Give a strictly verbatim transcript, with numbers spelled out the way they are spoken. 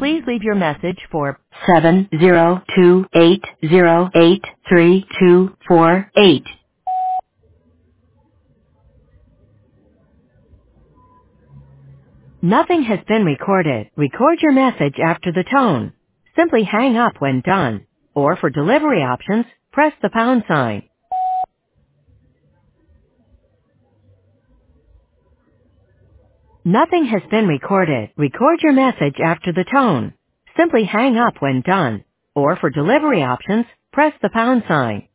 Please leave your message for seven zero two eight zero eight three two four eight. Nothing has been recorded. Record your message after the tone. Simply hang up when done. Or for delivery options, press the pound sign. Nothing has been recorded. Record your message after the tone. Simply hang up when done. Or for delivery options, press the pound sign.